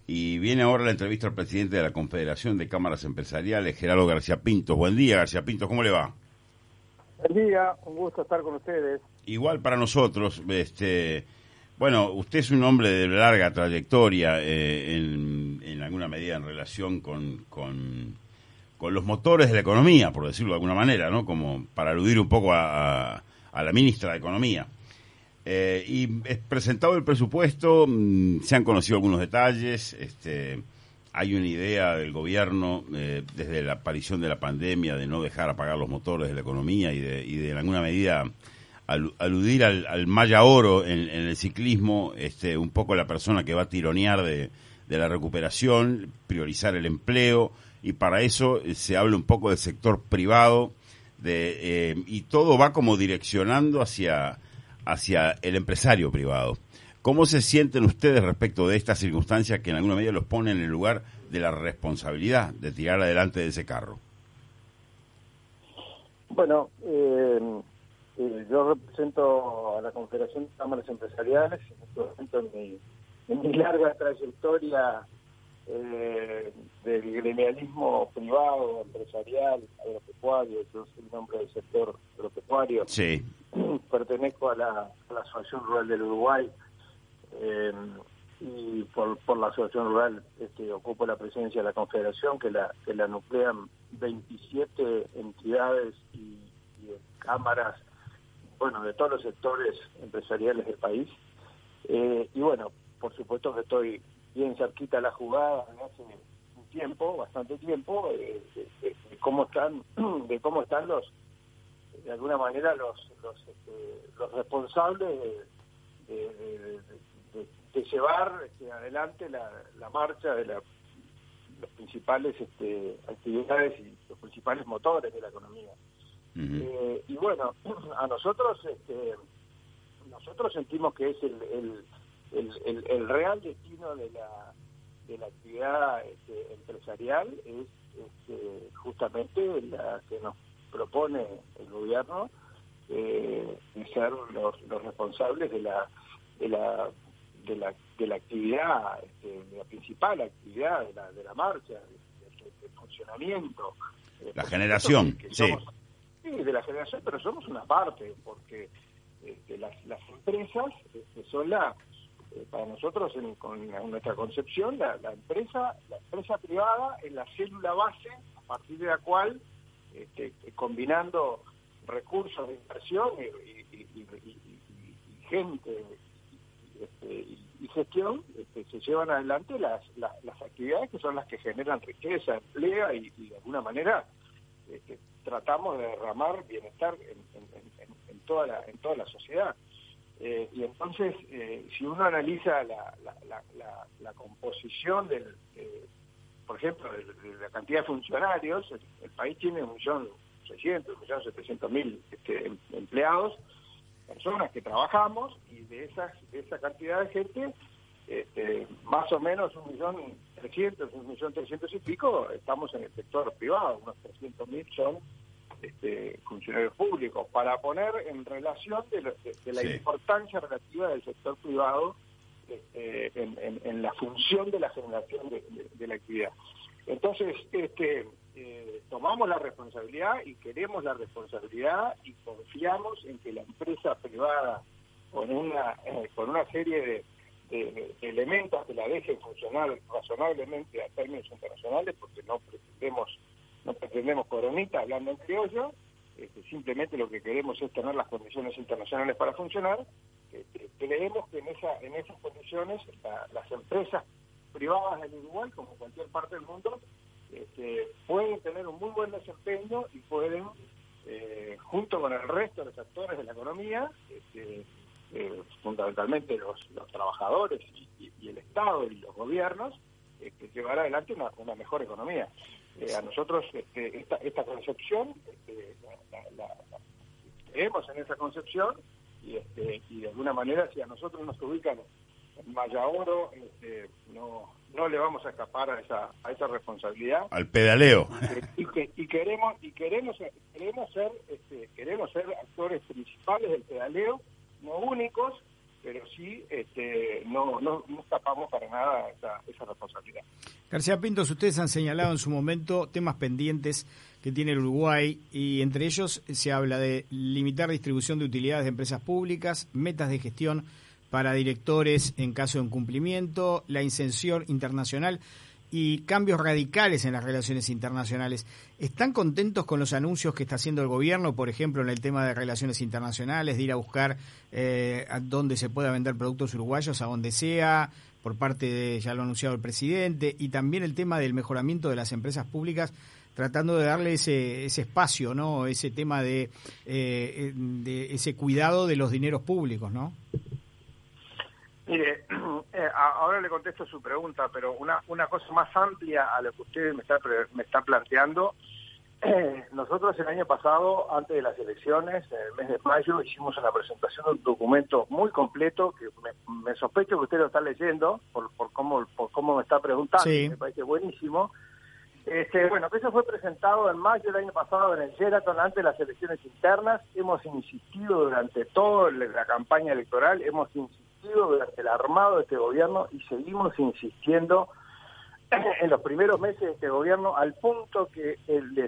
y viene ahora la entrevista al presidente de la Confederación de Cámaras Empresariales, Gerardo García Pintos. Buen día, García Pintos, ¿cómo le va? Buen día, un gusto estar con ustedes. Igual para nosotros. Bueno, usted es un hombre de larga trayectoria en alguna medida en relación con los motores de la economía, por decirlo de alguna manera, ¿no? Como para aludir un poco a la ministra de Economía. Y presentado el presupuesto, se han conocido algunos detalles. Hay una idea del gobierno, desde la aparición de la pandemia, de no dejar apagar los motores de la economía y de en alguna medida aludir al Maya Oro en el ciclismo, un poco la persona que va a tironear de la recuperación, priorizar el empleo, y para eso se habla un poco del sector privado, y todo va como direccionando hacia el empresario privado. ¿Cómo se sienten ustedes respecto de estas circunstancias que en alguna medida los ponen en el lugar de la responsabilidad de tirar adelante de ese carro? Bueno, yo represento a la Confederación de Cámaras Empresariales, en este momento en mi larga trayectoria del gremialismo privado, empresarial, agropecuario. Yo soy un hombre del sector agropecuario. Sí. Pertenezco a la Asociación Rural del Uruguay, y por la Asociación Rural ocupo la presidencia de la Confederación, que la nuclean 27 entidades y cámaras, bueno, de todos los sectores empresariales del país. Y bueno, por supuesto que estoy bien cerquita a la jugada desde hace un tiempo, bastante tiempo, de cómo están de alguna manera los responsables de llevar adelante la marcha de las principales actividades y los principales motores de la economía. Uh-huh. Y bueno, a nosotros sentimos que es el real destino de la actividad empresarial es justamente la que nos propone el gobierno, de ser los responsables de la actividad, de la principal actividad de la marcha, del funcionamiento. La generación, sí. Sí, de la generación, pero somos una parte, porque las empresas son para nosotros, con nuestra concepción, la empresa privada es la célula base a partir de la cual, combinando recursos de inversión y gente y gestión, se llevan adelante las actividades que son las que generan riqueza, empleo y de alguna manera tratamos de derramar bienestar en toda la sociedad. Y entonces, si uno analiza la composición por ejemplo, de la cantidad de funcionarios, el país tiene 1.600.000, 1.700.000 empleados, personas que trabajamos, y de esa cantidad de gente, más o menos 1.300.000, 1.300.000 y pico estamos en el sector privado, unos 300.000 son funcionarios públicos, para poner en relación de la importancia relativa del sector privado en la función de la generación de la actividad. Entonces, tomamos la responsabilidad y queremos la responsabilidad y confiamos en que la empresa privada, con una serie de elementos que la dejen funcionar razonablemente a términos internacionales, porque no pretendemos coronita hablando en criollo, simplemente lo que queremos es tener las condiciones internacionales para funcionar. Creemos que en esas condiciones las empresas privadas del Uruguay, como cualquier parte del mundo, pueden tener un muy buen desempeño y pueden, junto con el resto de los actores de la economía, fundamentalmente los trabajadores y el Estado y los gobiernos, llevar adelante una mejor economía. A nosotros esta concepción, creemos en esa concepción, y de alguna manera, si a nosotros nos ubican en Maya Oro, no le vamos a escapar a esa responsabilidad. Al pedaleo. Y queremos ser actores principales del pedaleo, no únicos, pero sí no escapamos para nada esa responsabilidad. García Pintos, ustedes han señalado en su momento temas pendientes que tiene el Uruguay y entre ellos se habla de limitar distribución de utilidades de empresas públicas, metas de gestión para directores en caso de incumplimiento, la inserción internacional y cambios radicales en las relaciones internacionales. ¿Están contentos con los anuncios que está haciendo el gobierno, por ejemplo, en el tema de relaciones internacionales, de ir a buscar a dónde se pueda vender productos uruguayos, a donde sea, por parte de, ya lo ha anunciado el presidente, y también el tema del mejoramiento de las empresas públicas, tratando de darle ese espacio, ¿no? Ese tema de ese cuidado de los dineros públicos, ¿no? Mire, ahora le contesto su pregunta, pero una cosa más amplia a lo que usted me está planteando. Nosotros el año pasado, antes de las elecciones, en el mes de mayo, hicimos una presentación de un documento muy completo que me sospecho que usted lo está leyendo por cómo me está preguntando. Sí. Me parece buenísimo. Bueno, que eso fue presentado en mayo del año pasado en el Sheraton antes de las elecciones internas. Hemos insistido durante toda la campaña electoral, hemos insistido durante el armado de este gobierno y seguimos insistiendo en los primeros meses de este gobierno, al punto que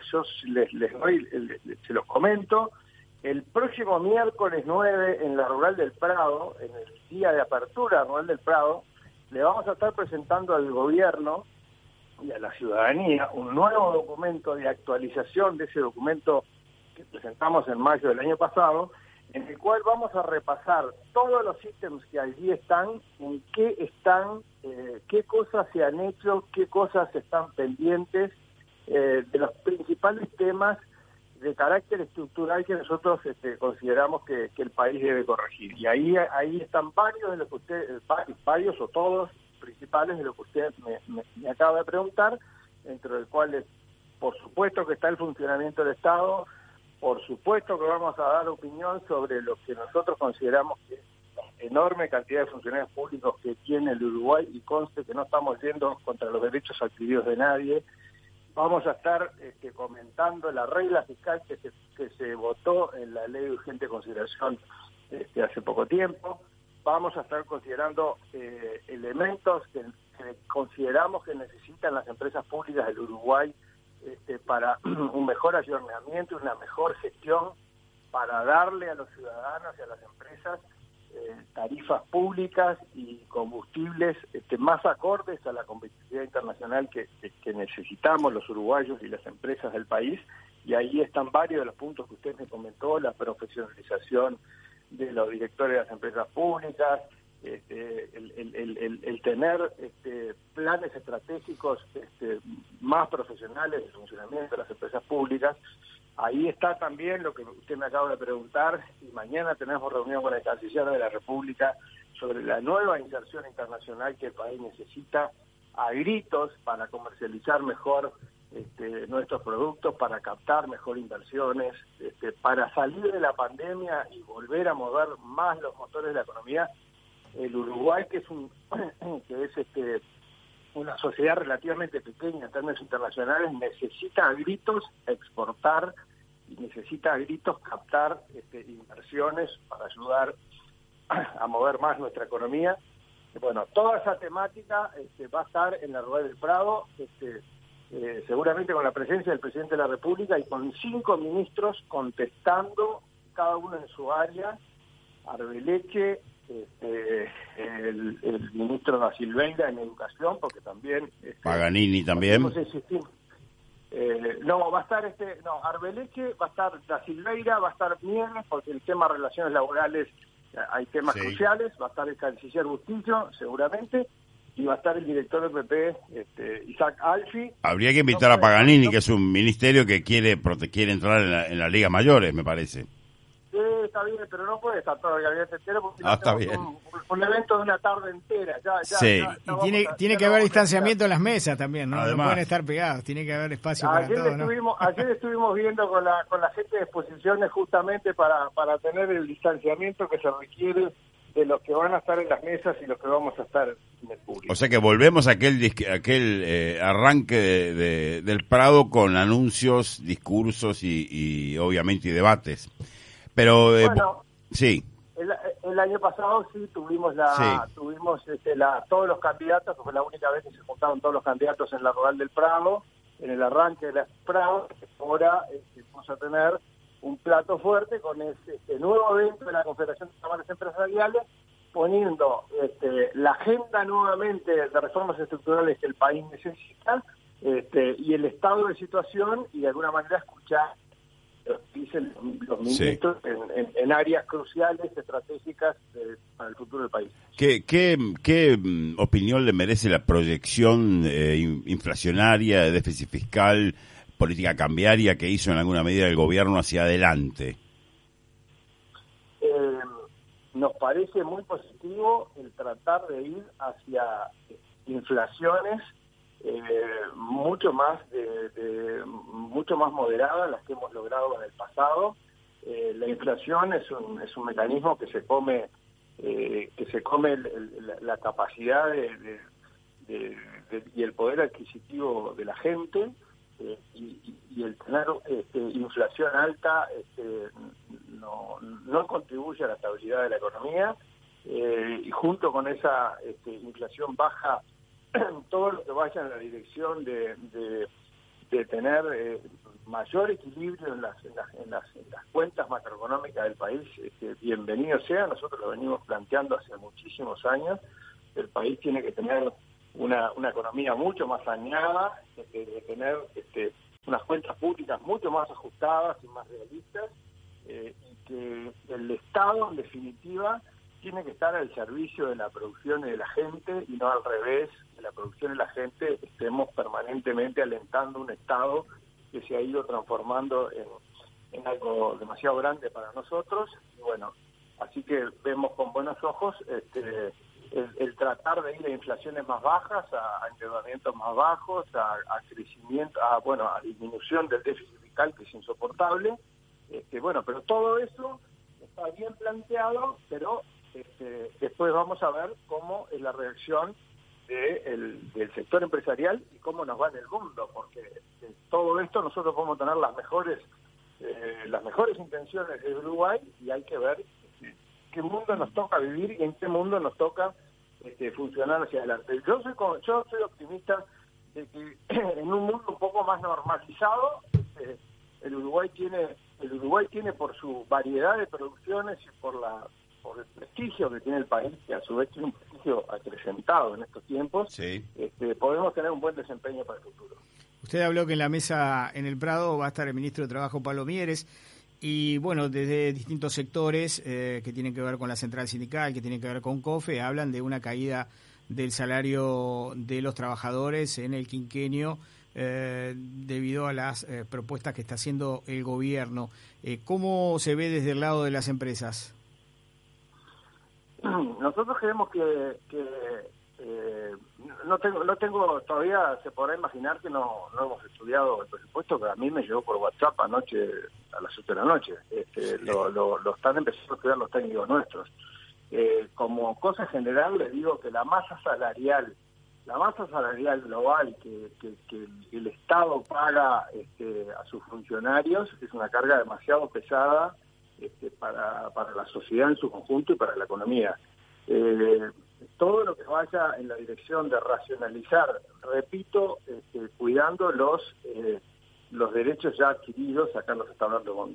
se los comento. El próximo miércoles 9 en la Rural del Prado, en el día de apertura Rural del Prado, le vamos a estar presentando al gobierno y a la ciudadanía un nuevo documento de actualización de ese documento que presentamos en mayo del año pasado, en el cual vamos a repasar todos los ítems que allí están, en qué están, qué cosas se han hecho, qué cosas están pendientes, de los principales temas de carácter estructural que nosotros consideramos que el país debe corregir. Y ahí están varios de los que usted, varios o todos principales de lo que usted me acaba de preguntar, entre los cuales, por supuesto, que está el funcionamiento del Estado. Por supuesto que vamos a dar opinión sobre lo que nosotros consideramos que es la enorme cantidad de funcionarios públicos que tiene el Uruguay, y conste que no estamos yendo contra los derechos adquiridos de nadie. Vamos a estar comentando la regla fiscal que se votó en la ley de urgente consideración hace poco tiempo. Vamos a estar considerando elementos que consideramos que necesitan las empresas públicas del Uruguay para un mejor ayornamiento y una mejor gestión, para darle a los ciudadanos y a las empresas tarifas públicas y combustibles más acordes a la competitividad internacional que necesitamos los uruguayos y las empresas del país. Y ahí están varios de los puntos que usted me comentó: la profesionalización de los directores de las empresas públicas, el tener planes estratégicos más profesionales de funcionamiento de las empresas públicas. Ahí está también lo que usted me acaba de preguntar, y mañana tenemos reunión con el canciller de la República sobre la nueva inserción internacional que el país necesita a gritos para comercializar mejor nuestros productos, para captar mejor inversiones, para salir de la pandemia y volver a mover más los motores de la economía. El Uruguay, que es una sociedad relativamente pequeña en términos internacionales, necesita a gritos exportar y necesita a gritos captar inversiones para ayudar a mover más nuestra economía. Bueno, toda esa temática va a estar en la Rural del Prado, seguramente con la presencia del presidente de la República y con 5 ministros contestando, cada uno en su área: Arbeleche, el ministro da Silveira en educación, porque también Paganini también no va a estar Arbeleche, va a estar da Silveira, va a estar Mieres, porque el tema de relaciones laborales hay temas cruciales, va a estar el canciller Bustillo seguramente, y va a estar el director del PP, Isaac Alfi. Habría que invitar a Paganini, que es un ministerio que quiere entrar en las ligas mayores, me parece. Sí, está bien, pero no puede estar todo el gabinete entero, porque está bien. Un evento de una tarde entera. Sí. Y tiene que haber distanciamiento en las mesas también, ¿no? Además, no pueden estar pegados, tiene que haber espacio para todo, Ayer estuvimos viendo con la gente de exposiciones justamente para tener el distanciamiento que se requiere de los que van a estar en las mesas y los que vamos a estar en el público. O sea que volvemos a aquel arranque del Prado con anuncios, discursos y obviamente debates. Pero bueno, sí. El año pasado sí tuvimos todos los candidatos, fue la única vez que se juntaron todos los candidatos en la Rural del Prado, en el arranque de la Prado. Ahora vamos a tener un plato fuerte con este nuevo evento de la Confederación de Cámaras Empresariales, poniendo la agenda nuevamente de reformas estructurales que el país necesita, y el estado de situación, y de alguna manera escuchar lo que dicen los ministros en áreas cruciales, estratégicas para el futuro del país. ¿Qué opinión le merece la proyección inflacionaria, de déficit fiscal, política cambiaria que hizo en alguna medida el gobierno hacia adelante? Nos parece muy positivo el tratar de ir hacia inflaciones mucho más moderadas las que hemos logrado en el pasado. La inflación es un mecanismo que se come la capacidad y el poder adquisitivo de la gente, y el tener inflación alta no contribuye a la estabilidad de la economía, y junto con esa inflación baja, todo lo que vaya en la dirección de tener mayor equilibrio en las cuentas macroeconómicas del país, bienvenido sea. Nosotros lo venimos planteando hace muchísimos años. El país tiene que tener una economía mucho más saneada, de tener unas cuentas públicas mucho más ajustadas y más realistas, y que el Estado, en definitiva, tiene que estar al servicio de la producción y de la gente, y no al revés, de la producción y la gente estemos permanentemente alentando un Estado que se ha ido transformando en algo demasiado grande para nosotros. Y bueno, así que vemos con buenos ojos el tratar de ir a inflaciones más bajas, a endeudamientos más bajos, a crecimiento, a disminución del déficit fiscal, que es insoportable. Pero todo eso está bien planteado, pero después vamos a ver cómo es la reacción del sector empresarial y cómo nos va en el mundo, porque todo esto nosotros podemos tener las mejores intenciones de Uruguay, y hay que ver qué mundo nos toca vivir y en qué mundo nos toca funcionar hacia adelante. Yo soy optimista de que en un mundo un poco más normalizado, el Uruguay tiene por su variedad de producciones y por el prestigio que tiene el país, que a su vez tiene un prestigio acrecentado en estos tiempos, podemos tener un buen desempeño para el futuro. Usted habló que en la mesa en el Prado va a estar el ministro de Trabajo, Pablo Mieres, y bueno, desde distintos sectores que tienen que ver con la central sindical, que tienen que ver con COFE, hablan de una caída del salario de los trabajadores en el quinquenio debido a las propuestas que está haciendo el gobierno. ¿Cómo se ve desde el lado de las empresas? Nosotros creemos que no tengo todavía, se podrá imaginar que no hemos estudiado el presupuesto, que a mí me llegó por WhatsApp anoche a las 8 de la noche. Lo están empezando a estudiar los técnicos nuestros. Como cosa general les digo que la masa salarial global que el Estado paga a sus funcionarios es una carga demasiado pesada para la sociedad en su conjunto y para la economía. Todo lo que vaya en la dirección de racionalizar, repito, cuidando los derechos ya adquiridos. Acá nos está hablando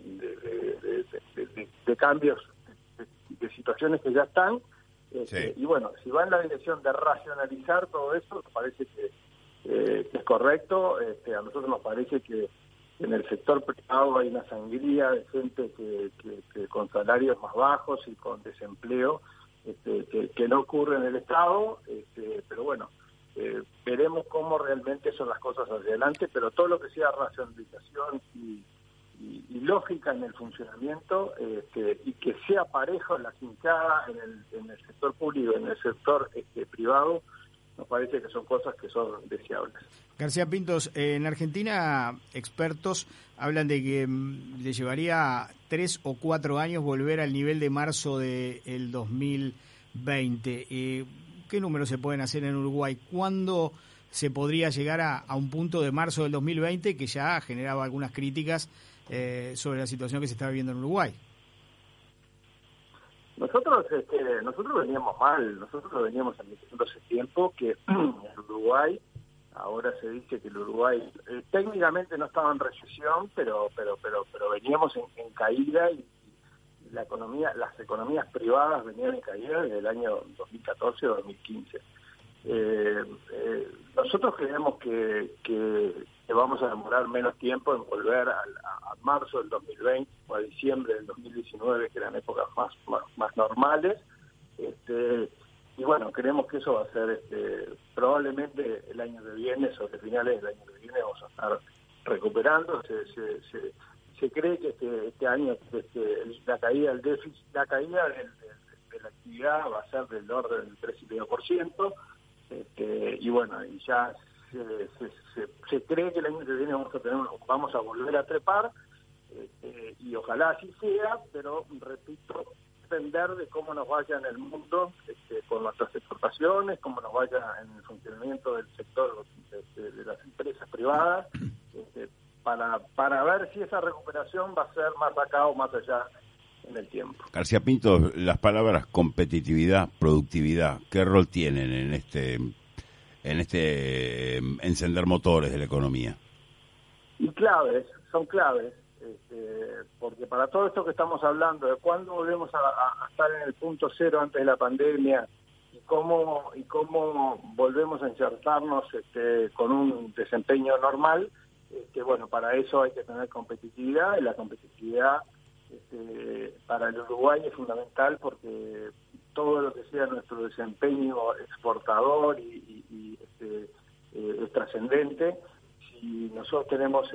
de cambios, de situaciones que ya están, y bueno, si va en la dirección de racionalizar todo eso, me parece que es correcto. A nosotros nos parece que en el sector privado hay una sangría de gente que con salarios más bajos y con desempleo, que no ocurre en el Estado, pero bueno, veremos cómo realmente son las cosas hacia adelante, pero todo lo que sea racionalización y lógica en el funcionamiento, y que sea parejo en la hinchada en el sector público y en el sector privado, nos parece que son cosas que son deseables. García Pintos, en Argentina expertos hablan de que le llevaría 3 o 4 años volver al nivel de marzo del 2020. ¿Qué números se pueden hacer en Uruguay? ¿Cuándo se podría llegar a un punto de marzo del 2020 que ya generaba algunas críticas sobre la situación que se está viviendo en Uruguay? Nosotros veníamos mal, nosotros veníamos admitiendo hace tiempo que el Uruguay, ahora se dice que el Uruguay técnicamente no estaba en recesión, pero veníamos en caída y las economías privadas venían en caída desde el año 2014 o 2015. Nosotros creemos que vamos a demorar menos tiempo en volver a marzo del 2020 o a diciembre del 2019, que eran épocas más normales. Y bueno, creemos que eso va a ser probablemente el año que viene, sobre finales del año que viene, vamos a estar recuperando. Se cree que este año la caída del déficit, la caída de la actividad va a ser del orden del 3,5%. Y bueno, y ya se cree que el año que viene vamos a volver a trepar, y ojalá así sea, pero repito, depender de cómo nos vaya en el mundo con nuestras exportaciones, cómo nos vaya en el funcionamiento del sector de las empresas privadas, para ver si esa recuperación va a ser más acá o más allá en el tiempo. García Pinto, las palabras competitividad, productividad, ¿qué rol tienen en este encender motores de la economía? Y son claves, porque para todo esto que estamos hablando, de cuándo volvemos a estar en el punto cero antes de la pandemia y cómo volvemos a insertarnos con un desempeño normal, bueno, para eso hay que tener competitividad, y la competitividad para el Uruguay es fundamental, porque todo lo que sea nuestro desempeño exportador y es trascendente. Si nosotros tenemos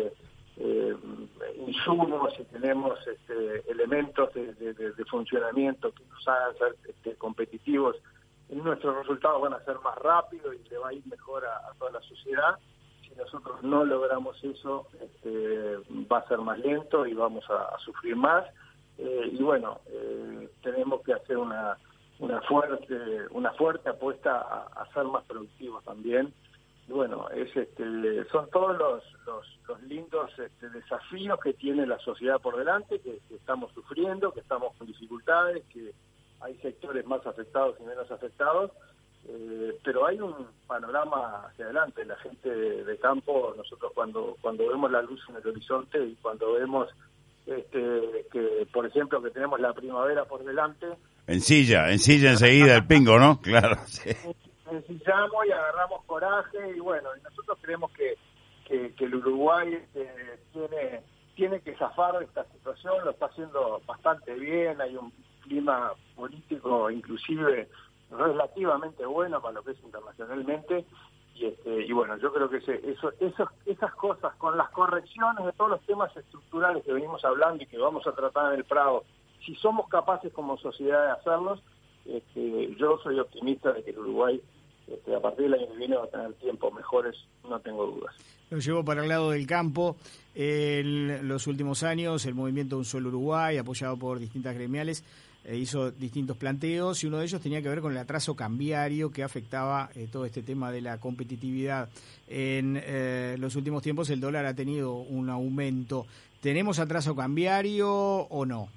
insumos, si tenemos elementos de funcionamiento que nos hagan ser competitivos, nuestros resultados van a ser más rápidos y le va a ir mejor a toda la sociedad. Si nosotros no logramos eso, va a ser más lento y vamos a sufrir más. Y bueno, tenemos que hacer una fuerte apuesta a ser más productivos también. Y bueno, son todos los lindos desafíos que tiene la sociedad por delante, que estamos sufriendo, que estamos con dificultades, que hay sectores más afectados y menos afectados, pero hay un panorama hacia adelante. La gente de campo, nosotros cuando vemos la luz en el horizonte y cuando vemos que, por ejemplo, que tenemos la primavera por delante. En silla enseguida el pingo, ¿no? Claro. Sí. Ensillamos y agarramos coraje, y bueno, y nosotros creemos que el Uruguay tiene que zafar de esta situación, lo está haciendo bastante bien, hay un clima político inclusive relativamente bueno para lo que es internacionalmente, y bueno, yo creo que esas cosas, con las correcciones de todos los temas estructurales que venimos hablando y que vamos a tratar en el Prado, si somos capaces como sociedad de hacerlos, yo soy optimista de que el Uruguay a partir del año que viene va a tener tiempos mejores, no tengo dudas. Lo llevo para el lado del campo. En los últimos años, el movimiento Un Solo Uruguay, apoyado por distintas gremiales, hizo distintos planteos, y uno de ellos tenía que ver con el atraso cambiario que afectaba todo este tema de la competitividad. En los últimos tiempos el dólar ha tenido un aumento. ¿Tenemos atraso cambiario o no?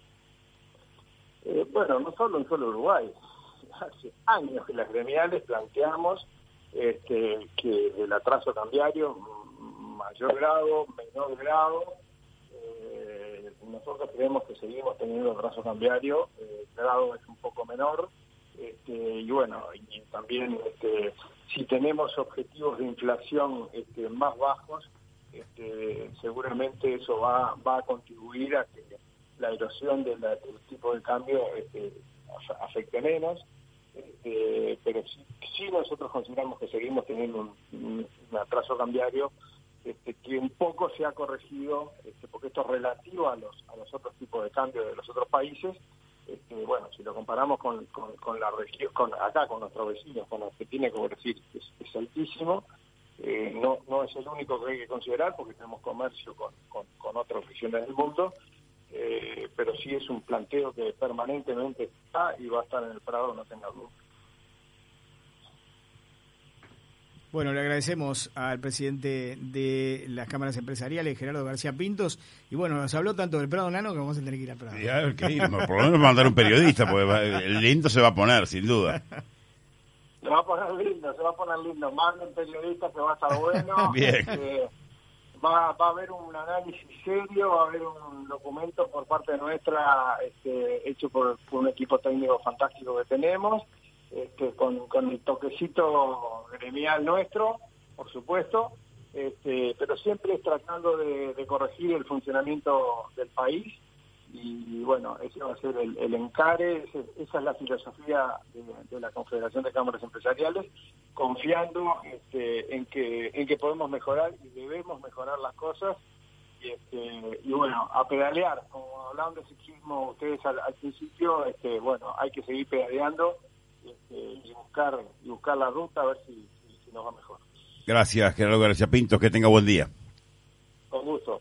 Bueno, no solo en Solo Uruguay. Hace años que las gremiales planteamos que el atraso cambiario, mayor grado, menor grado, nosotros creemos que seguimos teniendo atraso cambiario, el grado es un poco menor, y bueno, y también si tenemos objetivos de inflación más bajos, seguramente eso va a contribuir a que la erosión del tipo de cambio afecte menos. Pero sí nosotros consideramos que seguimos teniendo un atraso cambiario que un poco se ha corregido, porque esto es relativo a los otros tipos de cambio de los otros países. Bueno, si lo comparamos con la región, acá con nuestros vecinos, con los que tiene que decir es altísimo. No es el único que hay que considerar, porque tenemos comercio con otras regiones del mundo. Pero sí es un planteo que permanentemente está y va a estar en el Prado, no tenga duda. Bueno, le agradecemos al presidente de las cámaras empresariales, Gerardo García Pintos, y bueno, nos habló tanto del Prado Nano que vamos a tener que ir al Prado. Ya, por lo menos mandar un periodista, porque el lindo se va a poner, sin duda. Se va a poner lindo, manden periodistas que va a estar bueno. Bien. Va a haber un análisis serio, va a haber un documento por parte nuestra hecho por un equipo técnico fantástico que tenemos, con el toquecito gremial nuestro, por supuesto, pero siempre tratando de corregir el funcionamiento del país. Y bueno, ese va a ser el encare, esa es la filosofía de la Confederación de Cámaras Empresariales, confiando en que podemos mejorar y debemos mejorar las cosas, y bueno, a pedalear, como hablaban de ciclismo ustedes al principio, bueno, hay que seguir pedaleando y buscar la ruta a ver si nos va mejor. Gracias, Gerardo García Pintos, que tenga buen día. Con gusto.